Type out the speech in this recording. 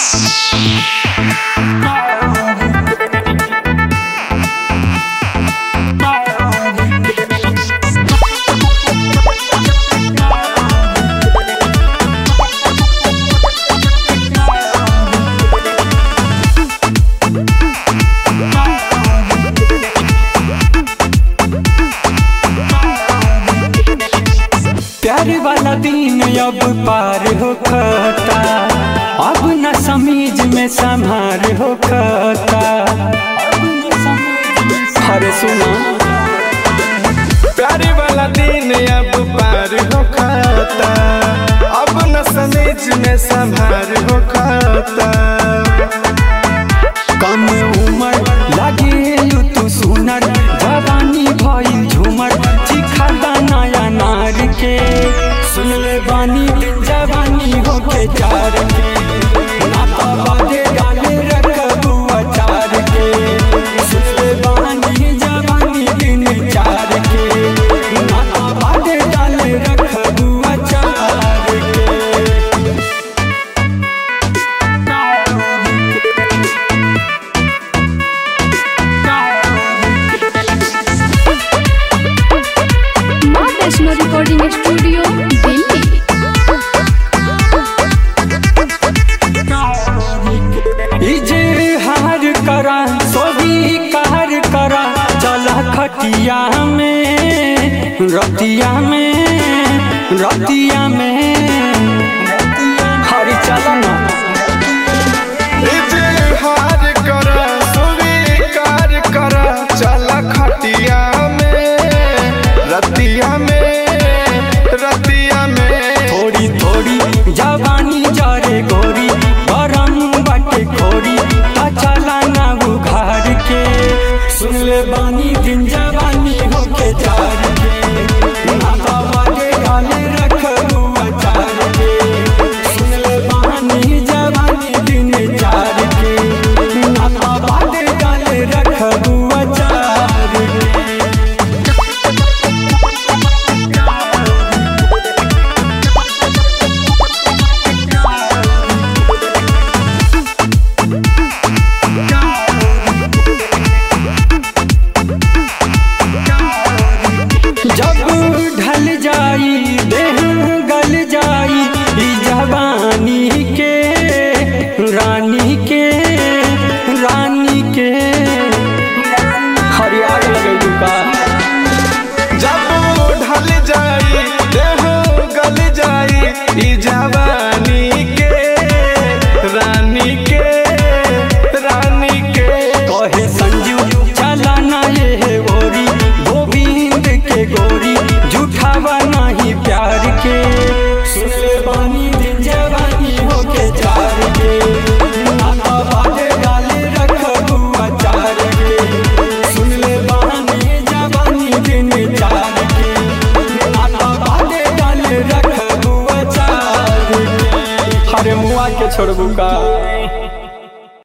प्यार वाला दिन अब पार हो खता, अब न समीज में संभार हो खता। अरे सुना, प्यार वाला दिन अब पार हो खता, अब न समीज में संभार हो खता। कम उम्र लगे तू सुनर, जवानी भइल झूमर, चिखा नया नार के। सुन ले बानी जवानी होके चार के, नाता बाजे डाले रखबू अचार के। सुन ले बानी जवानी दिन चार के, नाता बाजे डाले रखबू अचार के। Vaishno recording studio Delhi. इजहार करा सोभी कार करा, चला खटिया में रतिया में रतिया में। हरी चला ना, इजहार करा स्वीकार करा, चला खटिया में रतिया में रतिया में। थोड़ी थोड़ी जवानी जरे गोरी, गरम बाटे खोरी, चला ना उघार के। सुन ले बानी दिन जवानी होके चार के, नाता बाजे डाले रखबू अचार के। सुन ले बानी जवानी दिन चार के, नाता बाजे डाले रखबू अचार के। जब ढल जाई देह गल जाई, जवानी के रानी के रानी के। हरियाग लगे का, जब ढल जाई देह गल जाई, ई जवानी के रानी के रानी के। कहे संजू चला ना ये गोरी, गोविंद के गोरी, झूठावा नहीं प्यार के। सुन ले बानी दिन जवानी होके चार के, नाता बाजे डाले रखबू अचार के। सुन ले बानी जवानी दिन चार के, नाता बाजे डाले रखबू अचार के। हरे मुआ के छोड़बू का।